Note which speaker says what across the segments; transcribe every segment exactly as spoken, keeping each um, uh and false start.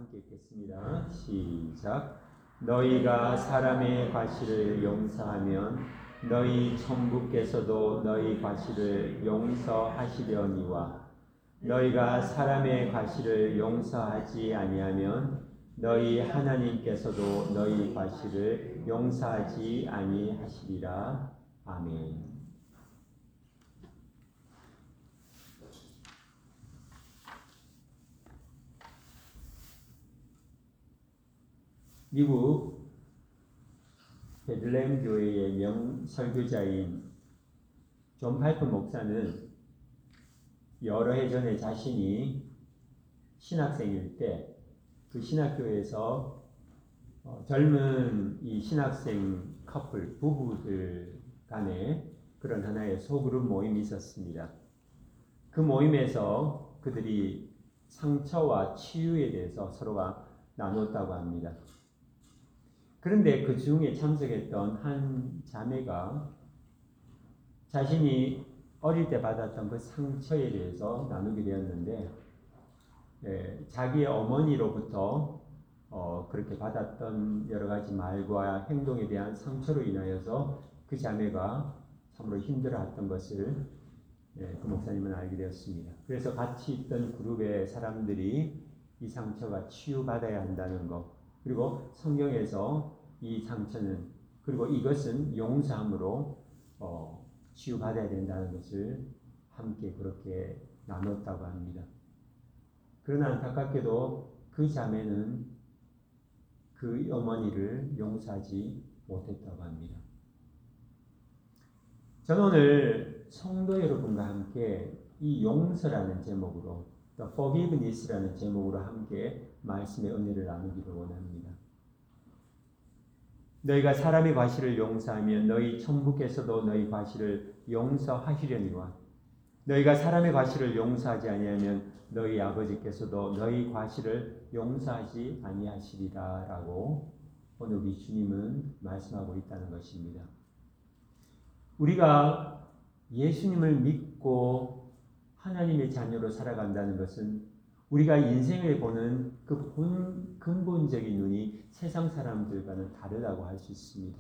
Speaker 1: 함께 읽겠습니다. 시작. 너희가 사람의 과실을 용서하면 너희 천부께서도 너희 과실을 용서하시려니와 너희가 사람의 과실을 용서하지 아니하면 너희 하나님께서도 너희 과실을 용서하지 아니하시리라. 아멘. 미국 베들레헴 교회의 명 설교자인 존 파이퍼 목사는 여러 해 전에 자신이 신학생일 때 그 신학교에서 어, 젊은 이 신학생 커플 부부들 간에 그런 하나의 소그룹 모임이 있었습니다. 그 모임에서 그들이 상처와 치유에 대해서 서로가 나눴다고 합니다. 그런데 그 중에 참석했던 한 자매가 자신이 어릴 때 받았던 그 상처에 대해서 나누게 되었는데, 예, 자기의 어머니로부터 어, 그렇게 받았던 여러 가지 말과 행동에 대한 상처로 인하여서 그 자매가 참으로 힘들어했던 것을 예, 그 목사님은 알게 되었습니다. 그래서 같이 있던 그룹의 사람들이 이 상처가 치유받아야 한다는 것, 그리고 성경에서 이 상처는, 그리고 이것은 용서함으로 어, 치유받아야 된다는 것을 함께 그렇게 나눴다고 합니다. 그러나 안타깝게도 그 자매는 그 어머니를 용서하지 못했다고 합니다. 저는 오늘 성도 여러분과 함께 이 용서라는 제목으로, The Forgiveness라는 제목으로 함께 말씀의 은혜를 나누기를 원합니다. 너희가 사람의 과실을 용서하면 너희 천부께서도 너희 과실을 용서하시려니와 너희가 사람의 과실을 용서하지 아니하면 너희 아버지께서도 너희 과실을 용서하지 아니하시리라 라고 오늘 우리 주님은 말씀하고 있다는 것입니다. 우리가 예수님을 믿고 하나님의 자녀로 살아간다는 것은 우리가 인생을 보는 그 본, 근본적인 눈이 세상 사람들과는 다르다고 할 수 있습니다.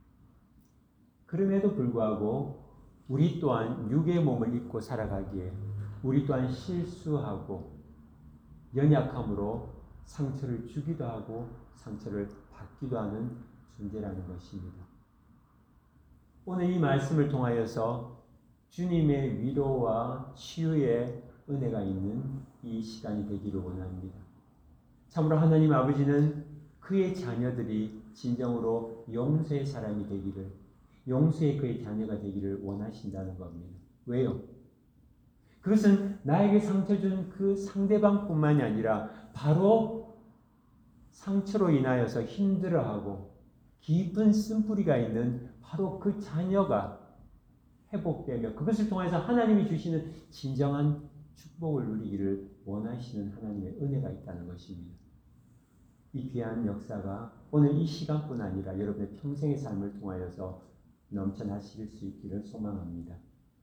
Speaker 1: 그럼에도 불구하고 우리 또한 육의 몸을 입고 살아가기에 우리 또한 실수하고 연약함으로 상처를 주기도 하고 상처를 받기도 하는 존재라는 것입니다. 오늘 이 말씀을 통하여서 주님의 위로와 치유의 은혜가 있는 이 시간이 되기를 원합니다. 참으로 하나님 아버지는 그의 자녀들이 진정으로 용서의 사람이 되기를, 용서의 그의 자녀가 되기를 원하신다는 겁니다. 왜요? 그것은 나에게 상처 준 그 상대방뿐만이 아니라 바로 상처로 인하여서 힘들어하고 깊은 쓴뿌리가 있는 바로 그 자녀가 회복되며 그것을 통해서 하나님이 주시는 진정한 축복을 누리기를 원하시는 하나님의 은혜가 있다는 것입니다. 이 귀한 역사가 오늘 이 시간뿐 아니라 여러분의 평생의 삶을 통하여서 넘쳐나실 수 있기를 소망합니다.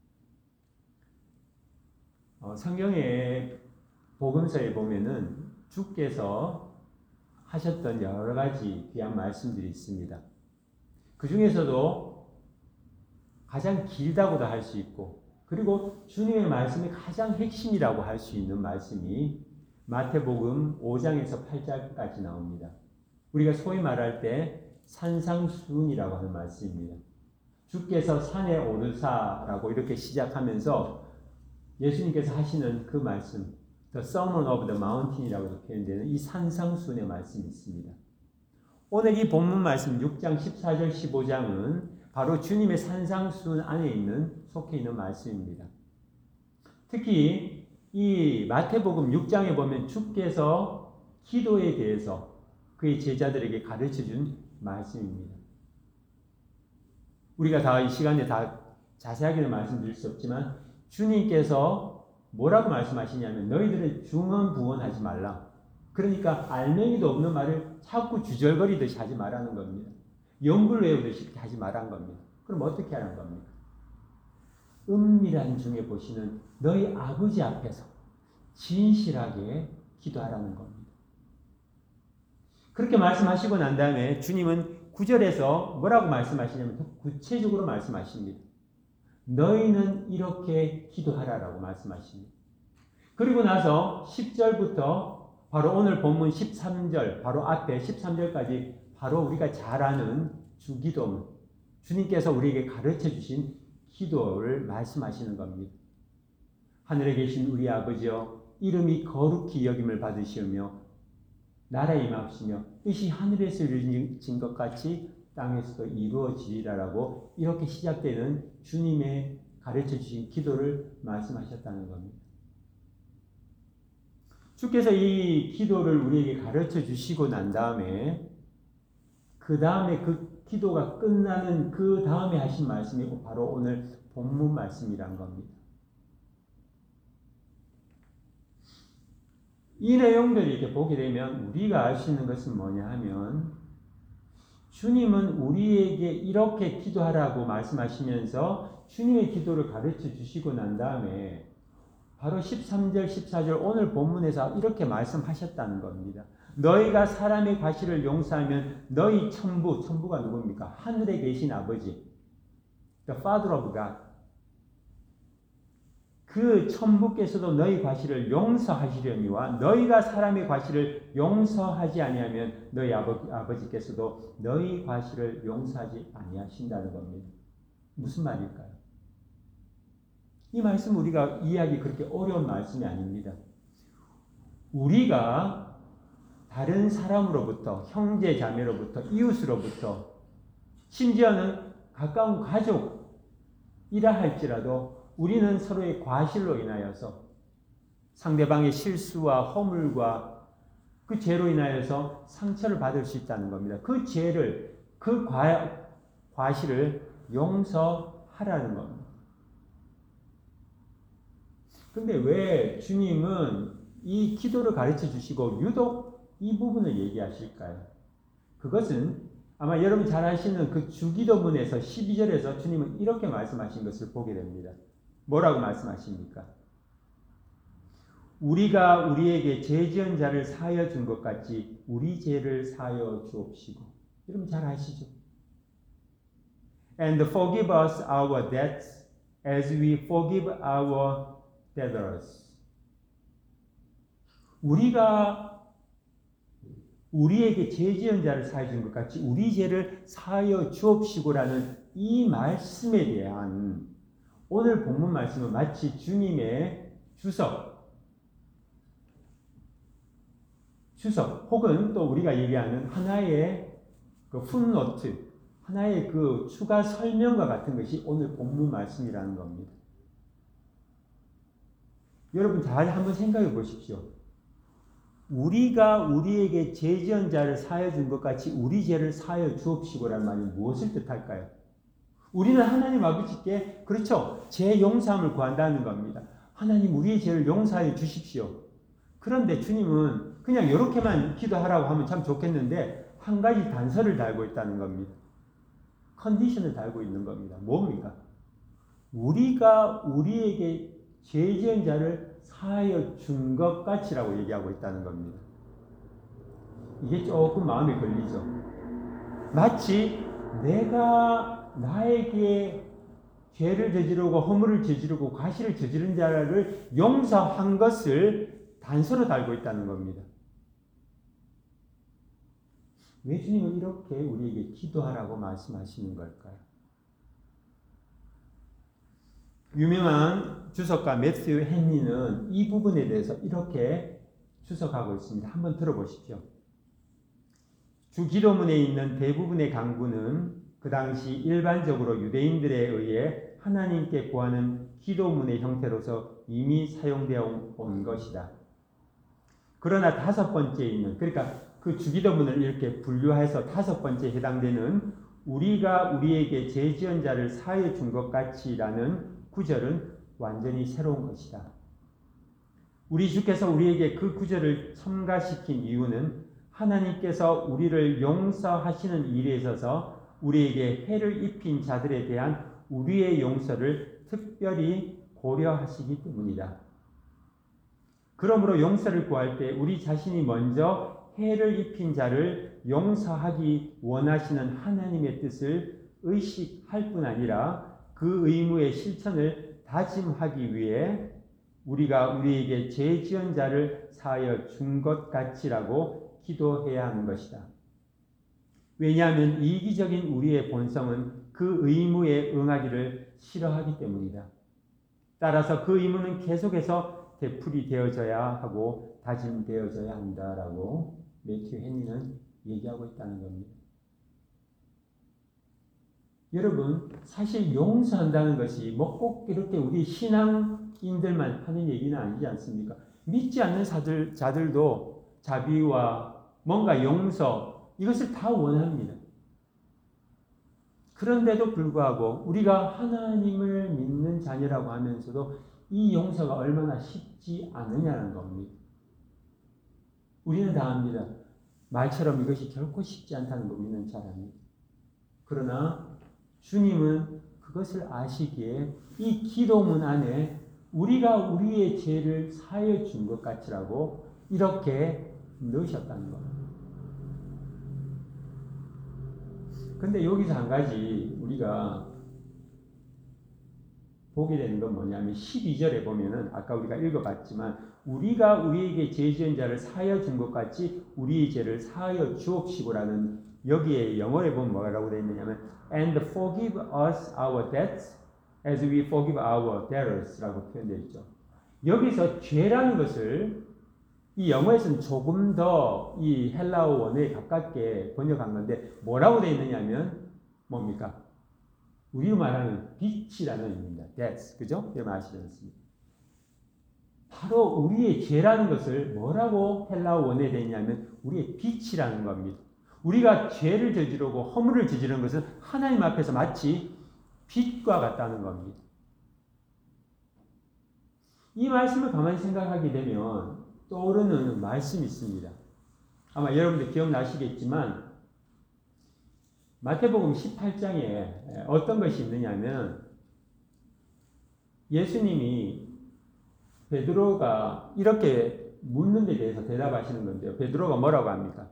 Speaker 1: 어, 성경의 복음서에 보면은 주께서 하셨던 여러 가지 귀한 말씀들이 있습니다. 그 중에서도 가장 길다고도 할 수 있고, 그리고 주님의 말씀이 가장 핵심이라고 할 수 있는 말씀이 마태복음 오 장에서 팔 장까지 나옵니다. 우리가 소위 말할 때 산상수훈이라고 하는 말씀입니다. 주께서 산에 오르사라고 이렇게 시작하면서 예수님께서 하시는 그 말씀, The Sermon of the Mountain이라고 표현되는 이 산상수훈의 말씀이 있습니다. 오늘 이 본문 말씀 육 장 십사 절 십오 장은 바로 주님의 산상수훈 안에 있는 속해 있는 말씀입니다. 특히 이 마태복음 육 장에 보면 주께서 기도에 대해서 그의 제자들에게 가르쳐 준 말씀입니다. 우리가 다 이 시간에 다 자세하게는 말씀드릴 수 없지만 주님께서 뭐라고 말씀하시냐면 너희들은 중언부언하지 말라. 그러니까 알맹이도 없는 말을 자꾸 주절거리듯이 하지 말라는 겁니다. 연불 외우듯이 이렇게 하지 말라는 겁니다. 그럼 어떻게 하라는 겁니까? 은밀한 중에 보시는 너희 아버지 앞에서 진실하게 기도하라는 겁니다. 그렇게 말씀하시고 난 다음에 주님은 구 절에서 뭐라고 말씀하시냐면 더 구체적으로 말씀하십니다. 너희는 이렇게 기도하라라고 말씀하십니다. 그리고 나서 십 절부터 바로 오늘 본문 십삼 절, 바로 앞에 십삼 절까지 바로 우리가 잘 아는 주기도문, 주님께서 우리에게 가르쳐 주신 기도를 말씀하시는 겁니다. 하늘에 계신 우리 아버지여, 이름이 거룩히 여김을 받으시오며 나라에 임하시며 뜻이 하늘에서 이루어진 것 같이 땅에서도 이루어지리라라고 이렇게 시작되는 주님의 가르쳐 주신 기도를 말씀하셨다는 겁니다. 주께서 이 기도를 우리에게 가르쳐 주시고 난 다음에 그 다음에 그 기도가 끝나는 그 다음에 하신 말씀이 바로 오늘 본문 말씀이란 겁니다. 이 내용들을 이렇게 보게 되면 우리가 알 수 있는 것은 뭐냐 하면 주님은 우리에게 이렇게 기도하라고 말씀하시면서 주님의 기도를 가르쳐 주시고 난 다음에 바로 십삼 절, 십사 절 오늘 본문에서 이렇게 말씀하셨다는 겁니다. 너희가 사람의 과실을 용서하면 너희 천부, 천부가 누굽니까? 하늘에 계신 아버지, the Father of God. 그 천부께서도 너희 과실을 용서하시려니와 너희가 사람의 과실을 용서하지 아니하면 너희 아버, 아버지께서도 너희 과실을 용서하지 아니하신다는 겁니다. 무슨 말일까요? 이 말씀 우리가 이해하기 그렇게 어려운 말씀이 아닙니다. 우리가 다른 사람으로부터, 형제 자매로부터, 이웃으로부터, 심지어는 가까운 가족이라 할지라도 우리는 서로의 과실로 인하여서 상대방의 실수와 허물과 그 죄로 인하여서 상처를 받을 수 있다는 겁니다. 그 죄를, 그 과, 과실을 용서하라는 겁니다. 근데 왜 주님은 이 기도를 가르쳐 주시고 유독 이 부분을 얘기하실까요? 그것은 아마 여러분 잘 아시는 그 주기도문에서 십이 절에서 주님은 이렇게 말씀하신 것을 보게 됩니다. 뭐라고 말씀하십니까? 우리가 우리에게 죄 지은 자를 사하여 준 것 같이 우리 죄를 사하여 주옵시고. 여러분 잘 아시죠? And forgive us our debts as we forgive our debtors. 우리가 우리에게 죄 지은 자를 사하여 준 것 같이 우리 죄를 사하여 주옵시고라는 이 말씀에 대한 오늘 본문 말씀은 마치 주님의 주석, 주석 혹은 또 우리가 얘기하는 하나의 그 풋노트, 하나의 그 추가 설명과 같은 것이 오늘 본문 말씀이라는 겁니다. 여러분 잘 한번 생각해 보십시오. 우리가 우리에게 죄 지은 자를 사하여 준 것 같이 우리 죄를 사하여 주옵시고라는 말이 무엇을 뜻할까요? 우리는 하나님 아버지께 그렇죠. 죄 용서함을 구한다는 겁니다. 하나님 우리의 죄를 용서하여 주십시오. 그런데 주님은 그냥 이렇게만 기도하라고 하면 참 좋겠는데 한 가지 단서를 달고 있다는 겁니다. 컨디션을 달고 있는 겁니다. 뭡니까? 우리가 우리에게 죄 지은 자를 사하여 준 것 같이라고 얘기하고 있다는 겁니다. 이게 조금 마음에 걸리죠. 마치 내가 나에게 죄를 저지르고 허물을 저지르고 과실을 저지른 자를 용서한 것을 단서로 달고 있다는 겁니다. 왜 주님은 이렇게 우리에게 기도하라고 말씀하시는 걸까요? 유명한 주석가 매튜 헨리는 이 부분에 대해서 이렇게 주석하고 있습니다. 한번 들어보십시오. 주기도문에 있는 대부분의 강구는 그 당시 일반적으로 유대인들에 의해 하나님께 구하는 기도문의 형태로서 이미 사용되어 온 것이다. 그러나 다섯 번째에 있는, 그러니까 그 주기도문을 이렇게 분류해서 다섯 번째에 해당되는 우리가 우리에게 죄 지은 자를 사하여 준 것 같이라는 구절은 완전히 새로운 것이다. 우리 주께서 우리에게 그 구절을 첨가시킨 이유는 하나님께서 우리를 용서하시는 일에 있어서 우리에게 해를 입힌 자들에 대한 우리의 용서를 특별히 고려하시기 때문이다. 그러므로 용서를 구할 때 우리 자신이 먼저 해를 입힌 자를 용서하기 원하시는 하나님의 뜻을 의식할 뿐 아니라 그 의무의 실천을 다짐하기 위해 우리가 우리에게 죄 지은 자를 사하여 준 것 같이라고 기도해야 하는 것이다. 왜냐하면 이기적인 우리의 본성은 그 의무에 응하기를 싫어하기 때문이다. 따라서 그 의무는 계속해서 되풀이 되어져야 하고 다짐되어져야 한다라고 매튜 헨리는 얘기하고 있다는 겁니다. 여러분, 사실 용서한다는 것이 뭐 꼭 이렇게 우리 신앙인들만 하는 얘기는 아니지 않습니까? 믿지 않는 자들, 자들도 자비와 뭔가 용서, 이것을 다 원합니다. 그런데도 불구하고 우리가 하나님을 믿는 자녀라고 하면서도 이 용서가 얼마나 쉽지 않느냐는 겁니다. 우리는 다 압니다. 말처럼 이것이 결코 쉽지 않다는 거 우리는 잘 압니다. 그러나 주님은 그것을 아시기에 이 기도문 안에 우리가 우리의 죄를 사하여 준 것 같이라고 이렇게 넣으셨다는 겁니다. 근데 여기서 한 가지 우리가 보게 되는 건 뭐냐면 십이 절에 보면은 아까 우리가 읽어봤지만 우리가 우리에게 죄 지은 자를 사하여 준 것 같이 우리의 죄를 사하여 주옵시고라는 여기에 영어에 보면 뭐라고 되어 있느냐면 and forgive us our debts as we forgive our debtors라고 표현되어 있죠. 여기서 죄라는 것을 이 영어에서는 조금 더 이 헬라어 원어에 가깝게 번역한 건데 뭐라고 되어 있느냐면 뭡니까? 우리로 말하는 빚이라는 의미입니다. debts, 그죠? 여러분 아시지 않습니까? 바로 우리의 죄라는 것을 뭐라고 헬라어 원어에 되어 있냐면 우리의 빚이라는 겁니다. 우리가 죄를 저지르고 허물을 저지르는 것은 하나님 앞에서 마치 빚과 같다는 겁니다. 이 말씀을 가만히 생각하게 되면 떠오르는 말씀이 있습니다. 아마 여러분들 기억나시겠지만 마태복음 십팔 장에 어떤 것이 있느냐면 예수님이 베드로가 이렇게 묻는 데 대해서 대답하시는 건데요. 베드로가 뭐라고 합니까?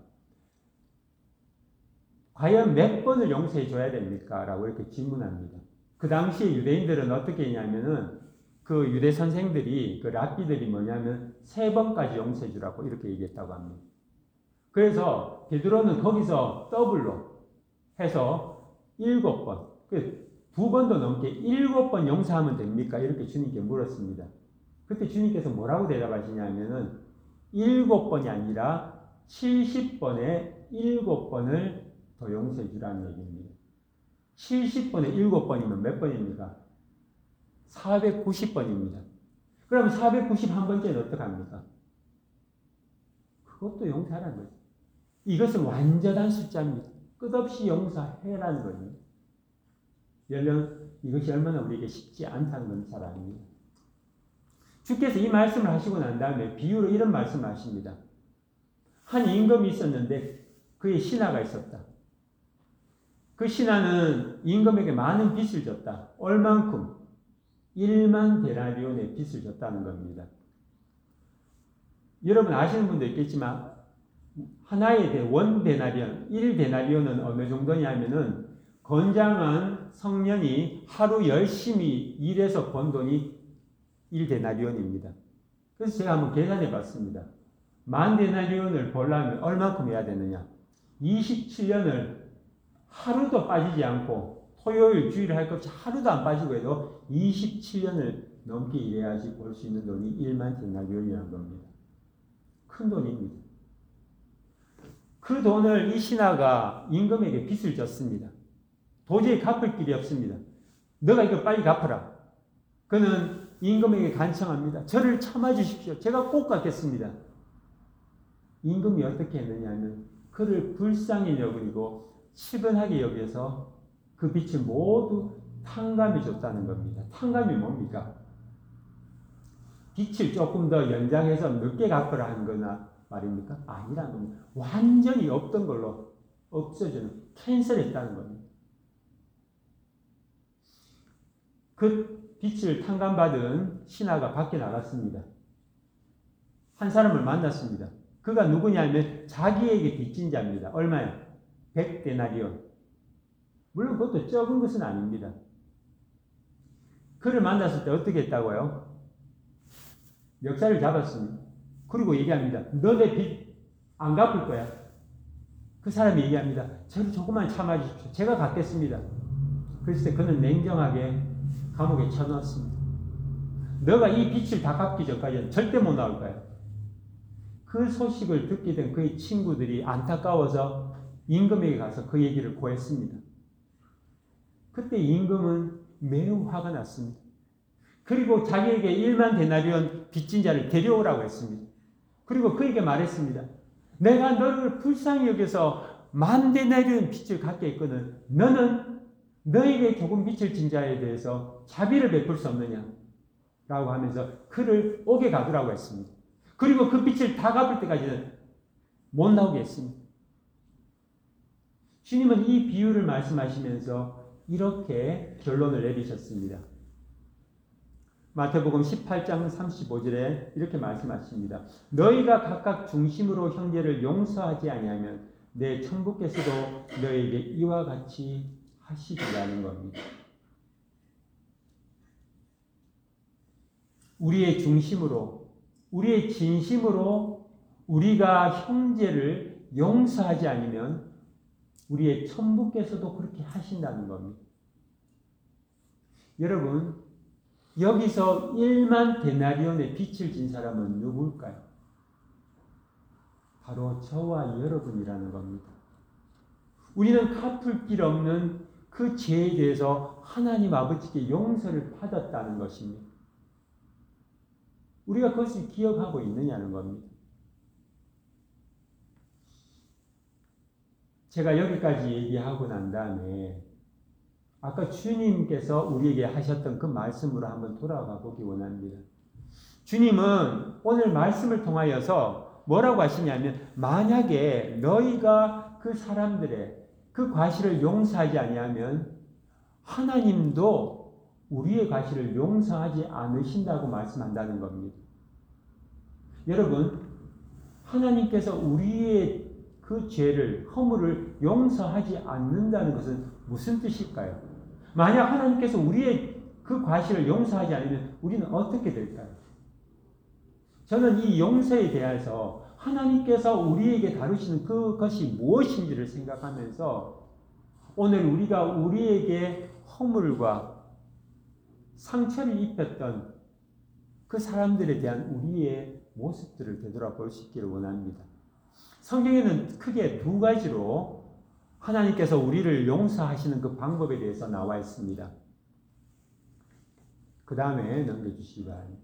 Speaker 1: 과연 몇 번을 용서해 줘야 됩니까? 라고 이렇게 질문합니다. 그 당시에 유대인들은 어떻게 했냐면은 그 유대 선생들이, 그 랍비들이 뭐냐면 세 번까지 용서해 주라고 이렇게 얘기했다고 합니다. 그래서 베드로는 거기서 더블로 해서 일곱 번, 두 번도 넘게 일곱 번 용서하면 됩니까? 이렇게 주님께 물었습니다. 그때 주님께서 뭐라고 대답하시냐면은 일곱 번이 아니라 칠십 번에 일곱 번을 더 용서해 주라는 얘기입니다. 칠십 번에 일곱 번이면 몇 번입니까? 사백구십 번입니다. 그럼 사백구십일 번째는 어떡합니까? 그것도 용서하라는 거죠. 이것은 완전한 숫자입니다. 끝없이 용서해라는 거예요. 물론 이것이 얼마나 우리에게 쉽지 않다는 건 잘 압니다. 주께서 이 말씀을 하시고 난 다음에 비유로 이런 말씀을 하십니다. 한 임금이 있었는데 그의 신하가 있었다. 그 신하는 임금에게 많은 빚을 졌다. 얼만큼? 일만 데나리온의 빚을 졌다는 겁니다. 여러분 아시는 분도 있겠지만 하나의 원 데나리온, 일 데나리온은 어느 정도냐면은 건장한 성년이 하루 열심히 일해서 번 돈이 일 데나리온입니다. 그래서 제가 한번 계산해 봤습니다. 만 데나리온을 벌려면 얼마큼 해야 되느냐? 이십칠 년을 하루도 빠지지 않고 토요일, 주일 할 것 없이 하루도 안 빠지고 해도 이십칠 년을 넘게 일해야지 벌 수 있는 돈이 일만 데나리온이라는 겁니다. 큰 돈입니다. 그 돈을 이 신하가 임금에게 빚을 졌습니다. 도저히 갚을 길이 없습니다. 너가 이거 빨리 갚아라. 그는 임금에게 간청합니다. 저를 참아주십시오. 제가 꼭 갚겠습니다. 임금이 어떻게 했느냐면 그를 불쌍히 여기고 치근하게 여겨서 그 빚을 모두 탕감해 줬다는 겁니다. 탕감이 뭡니까? 빚을 조금 더 연장해서 늦게 갚으라 한 거나 말입니까? 아니라는 겁니다. 완전히 없던 걸로 없어지는, 캔슬했다는 겁니다. 그 빚을 탕감받은 신하가 밖에 나갔습니다. 한 사람을 만났습니다. 그 그가 누구냐면 자기에게 빚진 자입니다. 얼마요? 백 데나리온. 물론 그것도 적은 것은 아닙니다. 그를 만났을 때 어떻게 했다고요? 멱살을 잡았습니다. 그리고 얘기합니다. 너네 빚 안 갚을 거야. 그 사람이 얘기합니다. 저를 조금만 참아주십시오. 제가 갚겠습니다. 그랬을 때 그는 냉정하게 감옥에 쳐넣었습니다. 너가 이 빚을 다 갚기 전까지는 절대 못 나올 거야. 그 소식을 듣게 된 그의 친구들이 안타까워서 임금에게 가서 그 얘기를 고했습니다. 그때 임금은 매우 화가 났습니다. 그리고 자기에게 일만 데나리온 빚진 자를 데려오라고 했습니다. 그리고 그에게 말했습니다. 내가 너를 불쌍히 여겨서 만 데나리온 빚을 갖게 했거든. 너는 너에게 조금 빚을 진 자에 대해서 자비를 베풀 수 없느냐? 라고 하면서 그를 옥에 가두라고 했습니다. 그리고 그 빚을 다 갚을 때까지는 못 나오게 했습니다. 주님은 이 비유를 말씀하시면서 이렇게 결론을 내리셨습니다. 마태복음 십팔 장 삼십오 절에 이렇게 말씀하십니다. 너희가 각각 중심으로 형제를 용서하지 아니하면 내 천부께서도 너희에게 이와 같이 하시리라는 겁니다. 우리의 중심으로, 우리의 진심으로 우리가 형제를 용서하지 않으면 우리의 천부께서도 그렇게 하신다는 겁니다. 여러분, 여기서 일만 데나리온의 빚을 진 사람은 누구일까요? 바로 저와 여러분이라는 겁니다. 우리는 갚을 길 없는 그 죄에 대해서 하나님 아버지께 용서를 받았다는 것입니다. 우리가 그것을 기억하고 있느냐는 겁니다. 제가 여기까지 얘기하고 난 다음에 아까 주님께서 우리에게 하셨던 그 말씀으로 한번 돌아가 보기 원합니다. 주님은 오늘 말씀을 통하여서 뭐라고 하시냐면 만약에 너희가 그 사람들의 그 과실을 용서하지 아니하면 하나님도 우리의 과실을 용서하지 않으신다고 말씀한다는 겁니다. 여러분, 하나님께서 우리의 그 죄를, 허물을 용서하지 않는다는 것은 무슨 뜻일까요? 만약 하나님께서 우리의 그 과실을 용서하지 않으면 우리는 어떻게 될까요? 저는 이 용서에 대해서 하나님께서 우리에게 다루시는 그것이 무엇인지를 생각하면서 오늘 우리가 우리에게 허물과 상처를 입혔던 그 사람들에 대한 우리의 모습들을 되돌아볼 수 있기를 원합니다. 성경에는 크게 두 가지로 하나님께서 우리를 용서하시는 그 방법에 대해서 나와 있습니다. 그 다음에 넘겨주시기 바랍니다.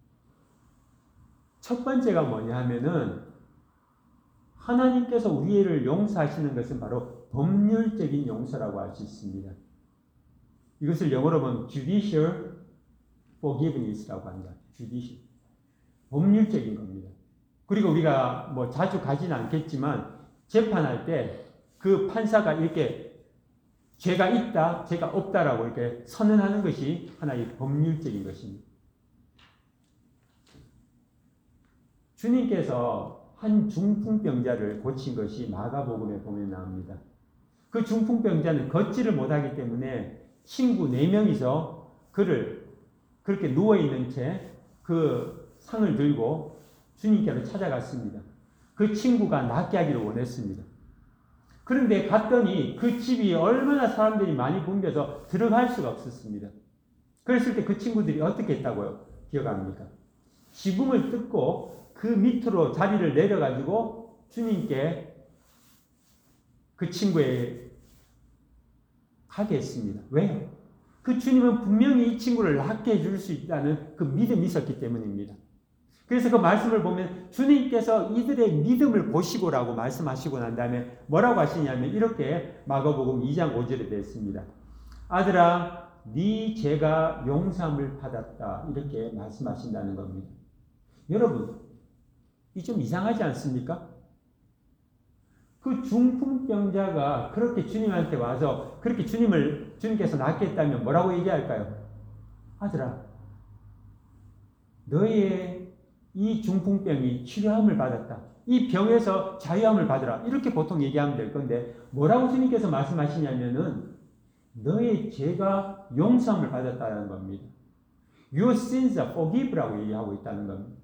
Speaker 1: 첫 번째가 뭐냐 하면은 하나님께서 우리를 용서하시는 것은 바로 법률적인 용서라고 할 수 있습니다. 이것을 영어로 보면 judicial forgiveness라고 합니다. judicial. 법률적인 겁니다. 그리고 우리가 뭐 자주 가지는 않겠지만 재판할 때 그 판사가 이렇게 죄가 있다, 죄가 없다라고 이렇게 선언하는 것이 하나의 법률적인 것입니다. 주님께서 한 중풍병자를 고친 것이 마가복음에 보면 나옵니다. 그 중풍병자는 걷지를 못하기 때문에 친구 네 명이서 그를 그렇게 누워있는 채 그 상을 들고 주님께로 찾아갔습니다. 그 친구가 낫게 하기를 원했습니다. 그런데 갔더니 그 집이 얼마나 사람들이 많이 붐벼서 들어갈 수가 없었습니다. 그랬을 때 그 친구들이 어떻게 했다고요? 기억합니까? 지붕을 뜯고 그 밑으로 자리를 내려가지고 주님께 그 친구에 가게 했습니다. 왜요? 그 주님은 분명히 이 친구를 낫게 해줄 수 있다는 그 믿음이 있었기 때문입니다. 그래서 그 말씀을 보면 주님께서 이들의 믿음을 보시고라고 말씀하시고 난 다음에 뭐라고 하시냐면 이렇게 마가복음 이 장 오 절에 되어 있습니다. 아들아, 네 죄가 용서함을 받았다. 이렇게 말씀하신다는 겁니다. 여러분, 이 좀 이상하지 않습니까? 그 중풍병자가 그렇게 주님한테 와서 그렇게 주님을 주님께서 낫게 했다면 뭐라고 얘기할까요? 아들아, 너의 이 중풍병이 치료함을 받았다. 이 병에서 자유함을 받으라. 이렇게 보통 얘기하면 될 건데 뭐라고 주님께서 말씀하시냐면은 너의 죄가 용서함을 받았다는 겁니다. Your sins are forgive라고 얘기하고 있다는 겁니다.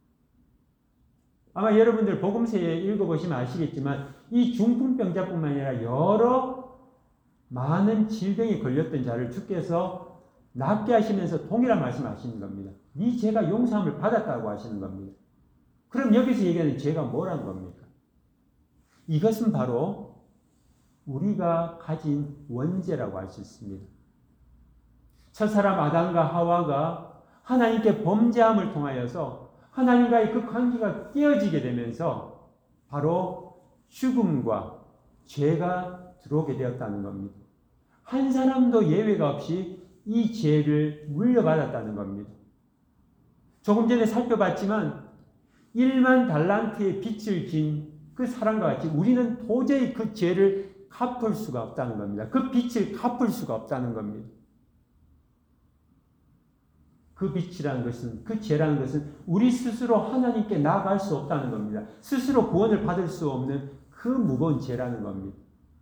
Speaker 1: 아마 여러분들 복음서에 읽어보시면 아시겠지만 이 중풍병자뿐만 아니라 여러 많은 질병에 걸렸던 자를 주께서 낫게 하시면서 동일한 말씀하시는 겁니다. 네 죄가 용서함을 받았다고 하시는 겁니다. 그럼 여기서 얘기하는 죄가 뭐라는 겁니까? 이것은 바로 우리가 가진 원죄라고 할 수 있습니다. 첫사람 아담과 하와가 하나님께 범죄함을 통하여서 하나님과의 그 관계가 깨어지게 되면서 바로 죽음과 죄가 들어오게 되었다는 겁니다. 한 사람도 예외가 없이 이 죄를 물려받았다는 겁니다. 조금 전에 살펴봤지만 일만 달란트의 빚을 진 그 사람과 같이 우리는 도저히 그 죄를 갚을 수가 없다는 겁니다. 그 빚을 갚을 수가 없다는 겁니다. 그 빚이라는 것은, 그 죄라는 것은 우리 스스로 하나님께 나아갈 수 없다는 겁니다. 스스로 구원을 받을 수 없는 그 무거운 죄라는 겁니다.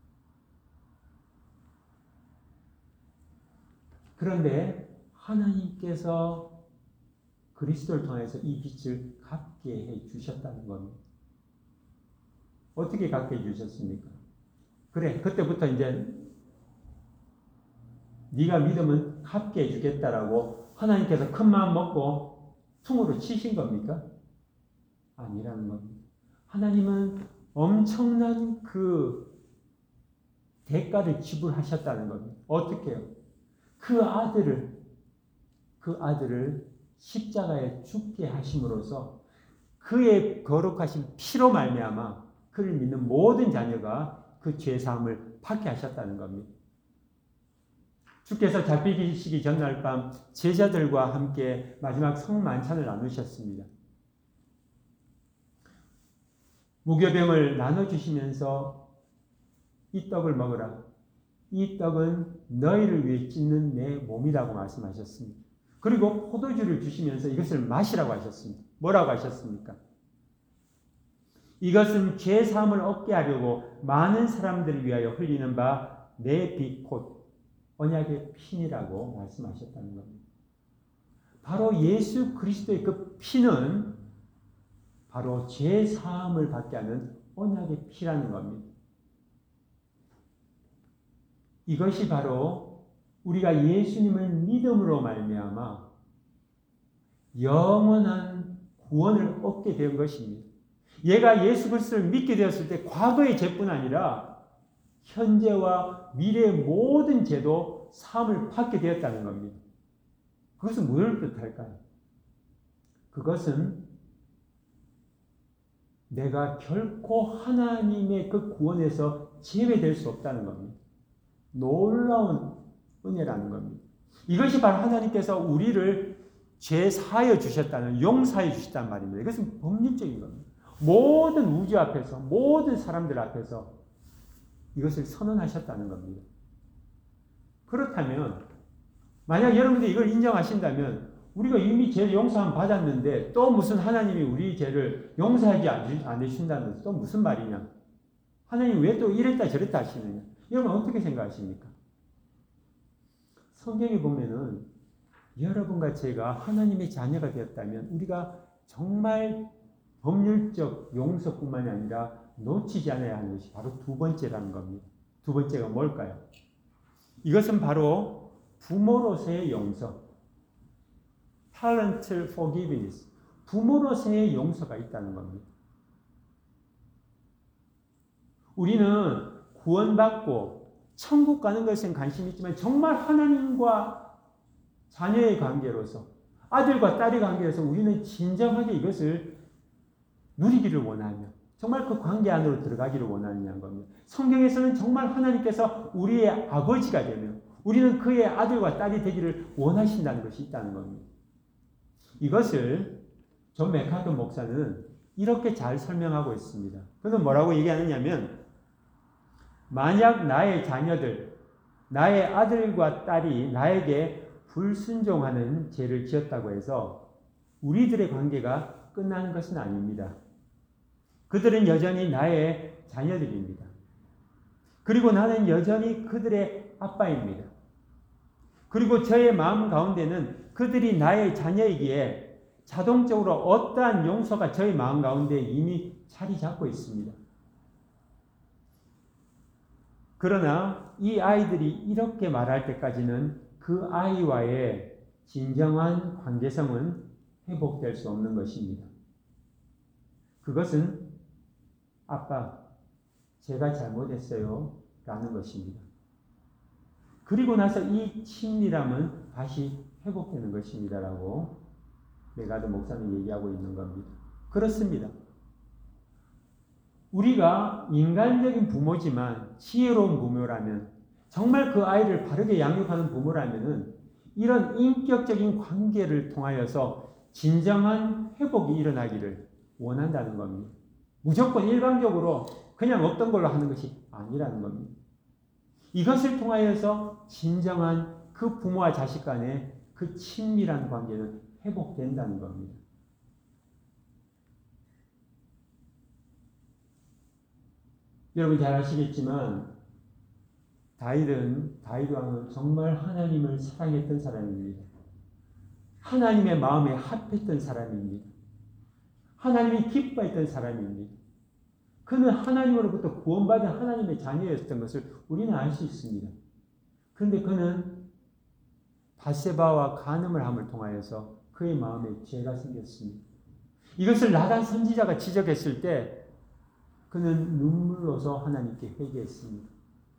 Speaker 1: 그런데 하나님께서 그리스도를 통해서 이 빚을 갚게 해 주셨다는 겁니다. 어떻게 갚게 해 주셨습니까? 그래, 그때부터 이제 네가 믿으면 갚게 해 주겠다라고 하나님께서 큰 마음 먹고 퉁으로 치신 겁니까? 아니라는 겁니다. 하나님은 엄청난 그 대가를 지불하셨다는 겁니다. 어떻게 해요? 그 아들을, 그 아들을 십자가에 죽게 하심으로써 그의 거룩하신 피로 말미암아 그를 믿는 모든 자녀가 그 죄사함을 받게 하셨다는 겁니다. 주께서 잡히시기 전날 밤 제자들과 함께 마지막 성만찬을 나누셨습니다. 무교병을 나눠주시면서 이 떡을 먹으라. 이 떡은 너희를 위해 찢는 내 몸이라고 말씀하셨습니다. 그리고 포도주를 주시면서 이것을 마시라고 하셨습니다. 뭐라고 하셨습니까? 이것은 죄 사함을 얻게 하려고 많은 사람들을 위하여 흘리는 바 내 피 곧 언약의 피니라고 말씀하셨다는 겁니다. 바로 예수 그리스도의 그 피는 바로 죄 사함을 받게 하는 언약의 피라는 겁니다. 이것이 바로 우리가 예수님을 믿음으로 말미암아 영원한 구원을 얻게 된 것입니다. 얘가 예수 그리스도를 믿게 되었을 때 과거의 죄뿐 아니라 현재와 미래의 모든 죄도 사함을 받게 되었다는 겁니다. 그것은 무엇을 뜻할까요? 그것은 내가 결코 하나님의 그 구원에서 제외될 수 없다는 겁니다. 놀라운 은혜라는 겁니다. 이것이 바로 하나님께서 우리를 죄 사하여 주셨다는, 용서하여 주셨다는 말입니다. 이것은 법률적인 겁니다. 모든 우주 앞에서, 모든 사람들 앞에서 이것을 선언하셨다는 겁니다. 그렇다면 만약 여러분들이 이걸 인정하신다면 우리가 이미 죄 용서함 받았는데 또 무슨 하나님이 우리 죄를 용서하지 않으신다는 것은 또 무슨 말이냐? 하나님이 왜 또 이랬다 저랬다 하시느냐? 여러분 어떻게 생각하십니까? 성경에 보면은 여러분과 제가 하나님의 자녀가 되었다면 우리가 정말 법률적 용서뿐만이 아니라 놓치지 않아야 하는 것이 바로 두 번째라는 겁니다. 두 번째가 뭘까요? 이것은 바로 부모로서의 용서, parental forgiveness, 부모로서의 용서가 있다는 겁니다. 우리는 구원받고 천국 가는 것엔 관심이 있지만 정말 하나님과 자녀의 관계로서, 아들과 딸의 관계로서 우리는 진정하게 이것을 누리기를 원하며 정말 그 관계 안으로 들어가기를 원하느냐는 겁니다. 성경에서는 정말 하나님께서 우리의 아버지가 되며 우리는 그의 아들과 딸이 되기를 원하신다는 것이 있다는 겁니다. 이것을 존 맥카트 목사는 이렇게 잘 설명하고 있습니다. 그는 뭐라고 얘기하느냐면 만약 나의 자녀들, 나의 아들과 딸이 나에게 불순종하는 죄를 지었다고 해서 우리들의 관계가 끝나는 것은 아닙니다. 그들은 여전히 나의 자녀들입니다. 그리고 나는 여전히 그들의 아빠입니다. 그리고 저의 마음 가운데는 그들이 나의 자녀이기에 자동적으로 어떠한 용서가 저의 마음 가운데 이미 자리 잡고 있습니다. 그러나 이 아이들이 이렇게 말할 때까지는 그 아이와의 진정한 관계성은 회복될 수 없는 것입니다. 그것은 아빠, 제가 잘못했어요 라는 것입니다. 그리고 나서 이 친밀함은 다시 회복되는 것입니다 라고 메가드 목사님 얘기하고 있는 겁니다. 그렇습니다. 우리가 인간적인 부모지만 지혜로운 부모라면, 정말 그 아이를 바르게 양육하는 부모라면은 이런 인격적인 관계를 통하여서 진정한 회복이 일어나기를 원한다는 겁니다. 무조건 일방적으로 그냥 없던 걸로 하는 것이 아니라는 겁니다. 이것을 통하여서 진정한 그 부모와 자식 간의 그 친밀한 관계는 회복된다는 겁니다. 여러분 잘 아시겠지만 다윗은 다윗 왕은 정말 하나님을 사랑했던 사람입니다. 하나님의 마음에 합했던 사람입니다. 하나님이 기뻐했던 사람입니다. 그는 하나님으로부터 구원받은 하나님의 자녀였던 것을 우리는 알 수 있습니다. 그런데 그는 바세바와 간음을 함을 통하여서 그의 마음에 죄가 생겼습니다. 이것을 나단 선지자가 지적했을 때 그는 눈물로서 하나님께 회개했습니다.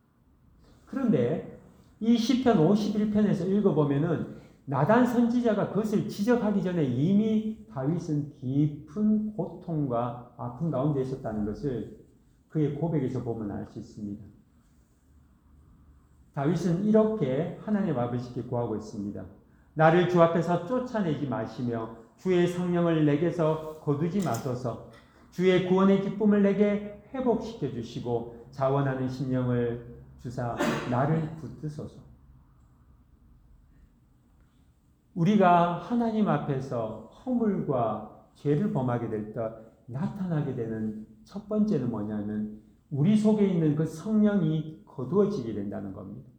Speaker 1: 그런데 이 시편 오십일 편에서 읽어보면은 나단 선지자가 그것을 지적하기 전에 이미 다윗은 깊은 고통과 아픔 가운데 있었다는 것을 그의 고백에서 보면 알 수 있습니다. 다윗은 이렇게 하나님 아버지께 구하고 있습니다. 나를 주 앞에서 쫓아내지 마시며 주의 성령을 내게서 거두지 마소서. 주의 구원의 기쁨을 내게 회복시켜 주시고 자원하는 심령을 주사 나를 붙드소서. 우리가 하나님 앞에서 허물과 죄를 범하게 될 때 나타나게 되는 첫 번째는 뭐냐면 우리 속에 있는 그 성령이 거두어지게 된다는 겁니다.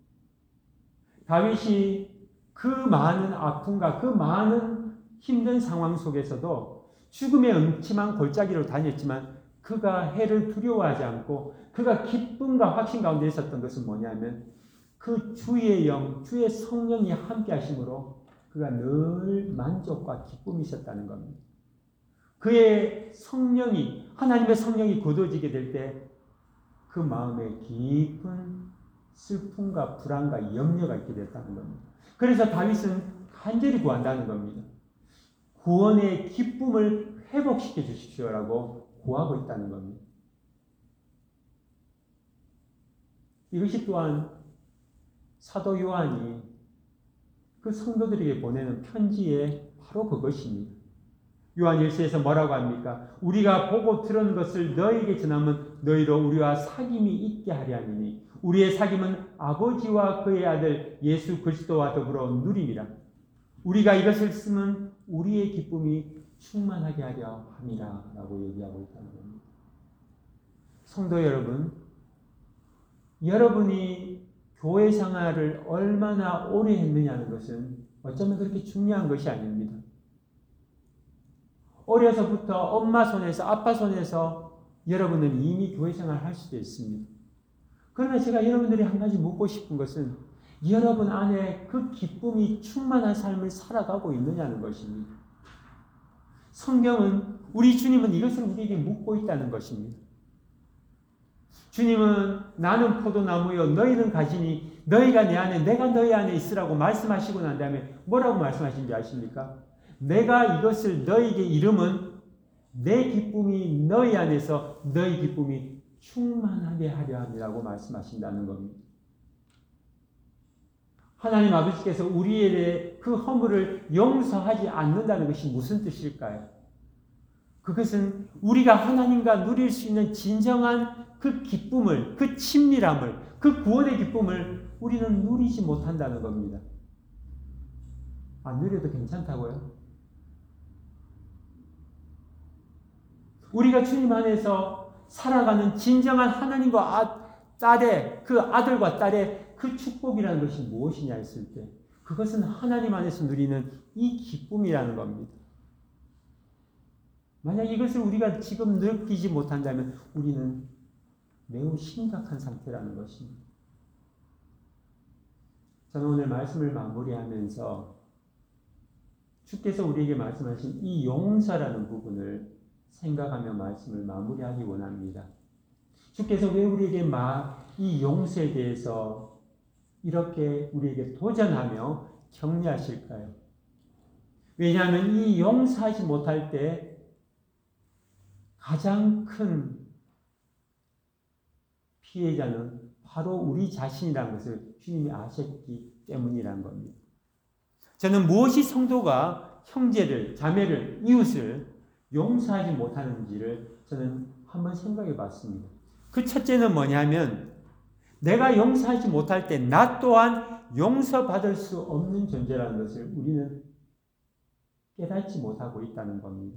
Speaker 1: 다윗이 그 많은 아픔과 그 많은 힘든 상황 속에서도 죽음의 음침한 골짜기로 다녔지만 그가 해를 두려워하지 않고 그가 기쁨과 확신 가운데 있었던 것은 뭐냐면 그 주의 영, 주의 성령이 함께 하심으로 그가 늘 만족과 기쁨이 있었다는 겁니다. 그의 성령이, 하나님의 성령이 거두어지게 될 때 그 마음에 깊은 슬픔과 불안과 염려가 있게 됐다는 겁니다. 그래서 다윗은 간절히 구한다는 겁니다. 구원의 기쁨을 회복시켜 주십시오라고 구하고 있다는 겁니다. 이것이 또한 사도 요한이 그 성도들에게 보내는 편지의 바로 그것입니다. 요한 일서에서 뭐라고 합니까? 우리가 보고 들은 것을 너희에게 전하면 너희로 우리와 사귐이 있게 하려 함이니 우리의 사귐은 아버지와 그의 아들 예수 그리스도와 더불어 누림이라. 우리가 이것을 쓰면 우리의 기쁨이 충만하게 하려 함이라 라고 얘기하고 있다는 겁니다. 성도 여러분, 여러분이 교회 생활을 얼마나 오래 했느냐는 것은 어쩌면 그렇게 중요한 것이 아닙니다. 어려서부터 엄마 손에서 아빠 손에서 여러분은 이미 교회 생활을 할 수도 있습니다. 그러나 제가 여러분들이 한 가지 묻고 싶은 것은 여러분 안에 그 기쁨이 충만한 삶을 살아가고 있느냐는 것입니다. 성경은, 우리 주님은 이것을 우리에게 묻고 있다는 것입니다. 주님은 나는 포도나무요 너희는 가지니 너희가 내 안에 내가 너희 안에 있으라고 말씀하시고 난 다음에 뭐라고 말씀하신지 아십니까? 내가 이것을 너희에게 이름은 내 기쁨이 너희 안에서 너희 기쁨이 충만하게 하려 함이라고 말씀하신다는 겁니다. 하나님 아버지께서 우리의 그 허물을 용서하지 않는다는 것이 무슨 뜻일까요? 그것은 우리가 하나님과 누릴 수 있는 진정한 그 기쁨을, 그 친밀함을, 그 구원의 기쁨을 우리는 누리지 못한다는 겁니다. 안 누려도 괜찮다고요? 우리가 주님 안에서 살아가는 진정한 하나님과 아, 딸의 그 아들과 딸의 그 축복이라는 것이 무엇이냐 했을 때 그것은 하나님 안에서 누리는 이 기쁨이라는 겁니다. 만약 이것을 우리가 지금 느끼지 못한다면 우리는 매우 심각한 상태라는 것입니다. 저는 오늘 말씀을 마무리하면서 주께서 우리에게 말씀하신 이 용서라는 부분을 생각하며 말씀을 마무리하기 원합니다. 주께서 왜 우리에게 이 용서에 대해서 이렇게 우리에게 도전하며 격려하실까요? 왜냐하면 이 용서하지 못할 때 가장 큰 피해자는 바로 우리 자신이라는 것을 주님이 아셨기 때문이라는 겁니다. 저는 무엇이 성도가 형제를, 자매를, 이웃을 용서하지 못하는지를 저는 한번 생각해 봤습니다. 그 첫째는 뭐냐면 내가 용서하지 못할 때 나 또한 용서받을 수 없는 존재라는 것을 우리는 깨닫지 못하고 있다는 겁니다.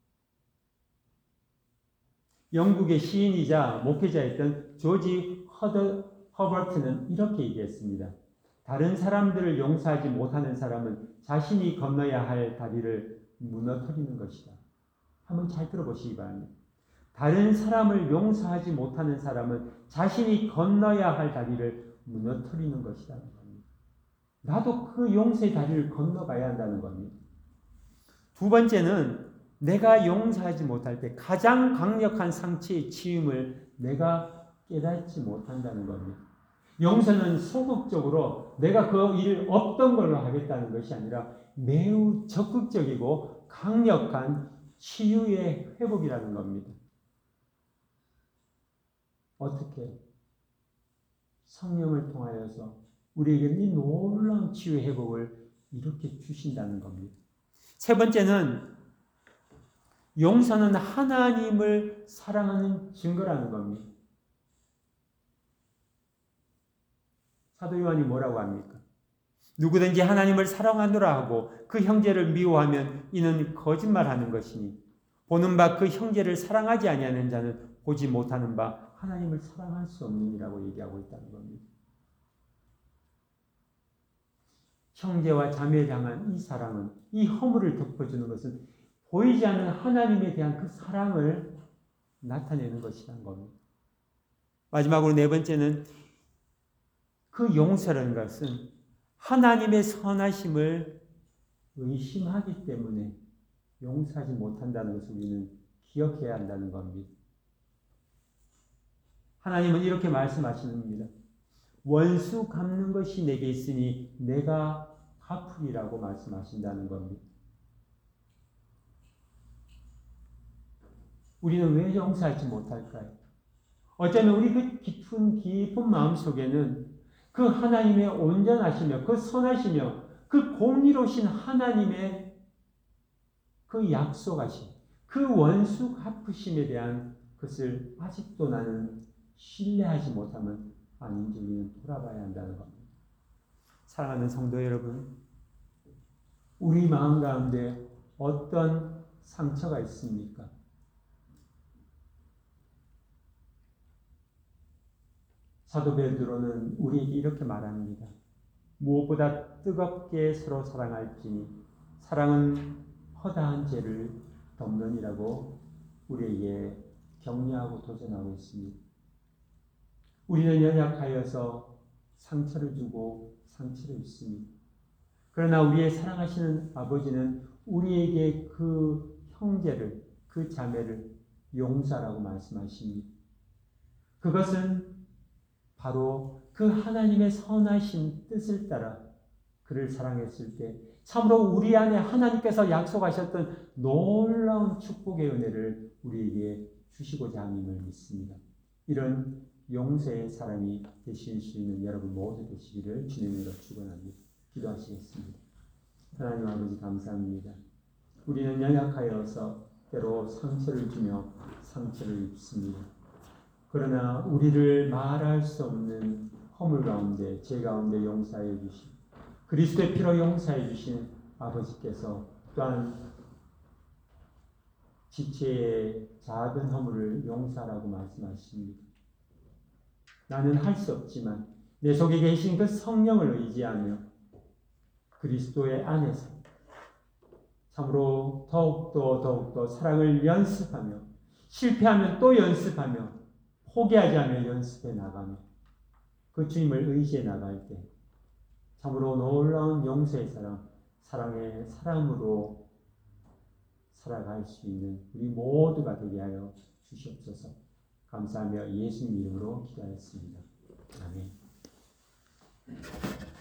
Speaker 1: 영국의 시인이자 목회자였던 조지 허더, 허버트는 이렇게 얘기했습니다. 다른 사람들을 용서하지 못하는 사람은 자신이 건너야 할 다리를 무너뜨리는 것이다. 한번 잘 들어보시기 바랍니다. 다른 사람을 용서하지 못하는 사람은 자신이 건너야 할 다리를 무너뜨리는 것이라는 겁니다. 나도 그 용서의 다리를 건너가야 한다는 겁니다. 두 번째는 내가 용서하지 못할 때 가장 강력한 상처의 치임을 내가 깨닫지 못한다는 겁니다. 용서는 소극적으로 내가 그 일을 없던 걸로 하겠다는 것이 아니라 매우 적극적이고 강력한 치유의 회복이라는 겁니다. 어떻게? 성령을 통하여서 우리에게 이 놀라운 치유의 회복을 이렇게 주신다는 겁니다. 세 번째는 용서는 하나님을 사랑하는 증거라는 겁니다. 사도 요한이 뭐라고 합니까? 누구든지 하나님을 사랑하노라 하고 그 형제를 미워하면 이는 거짓말하는 것이니 보는 바 그 형제를 사랑하지 아니하는 자는 보지 못하는 바 하나님을 사랑할 수 없느니라고 얘기하고 있다는 겁니다. 형제와 자매를 향한 이 사랑은, 이 허물을 덮어주는 것은 보이지 않는 하나님에 대한 그 사랑을 나타내는 것이라는 겁니다. 마지막으로 네 번째는 그 용서라는 것은 하나님의 선하심을 의심하기 때문에 용서하지 못한다는 것을 우리는 기억해야 한다는 겁니다. 하나님은 이렇게 말씀하십니다. 원수 갚는 것이 내게 있으니 내가 갚으리라고 말씀하신다는 겁니다. 우리는 왜 용서하지 못할까요? 어쩌면 우리 그 깊은 깊은 마음 속에는 그 하나님의 온전하시며 그 선하시며 그 공의로우신 하나님의 그 약속하심, 그 원수 갚으심에 대한 것을 아직도 나는 신뢰하지 못하면 아닌지 우리는 돌아봐야 한다는 겁니다. 사랑하는 성도 여러분, 우리 마음 가운데 어떤 상처가 있습니까? 사도 베드로는 우리에게 이렇게 말합니다. 무엇보다 뜨겁게 서로 사랑할지니 사랑은 허다한 죄를 덮느니라고 우리에게 격려하고 도전하고 있습니다. 우리는 연약하여서 상처를 주고 상처를 입습니다. 그러나 우리의 사랑하시는 아버지는 우리에게 그 형제를, 그 자매를 용서라고 말씀하십니다. 그것은 바로 그 하나님의 선하신 뜻을 따라 그를 사랑했을 때 참으로 우리 안에 하나님께서 약속하셨던 놀라운 축복의 은혜를 우리에게 주시고자 함임을 믿습니다. 이런 용서의 사람이 되실 수 있는 여러분 모두 되시기를 주님으로 축원합니다. 기도하시겠습니다. 하나님 아버지 감사합니다. 우리는 연약하여서 때로 상처를 주며 상처를 입습니다. 그러나 우리를 말할 수 없는 허물 가운데, 죄 가운데 용서해 주신 그리스도의 피로 용서해 주신 아버지께서 또한 지체의 작은 허물을 용서하라고 말씀하십니다. 나는 할 수 없지만 내 속에 계신 그 성령을 의지하며 그리스도의 안에서 참으로 더욱더 더욱더 사랑을 연습하며 실패하면 또 연습하며 포기하지 않으며 연습해 나가며 그 주님을 의지해 나갈 때 참으로 놀라운 용서의 사랑, 사랑의 사랑으로 살아갈 수 있는 우리 모두가 되게 하여 주시옵소서. 감사하며 예수님 이름으로 기도하였습니다. 아멘.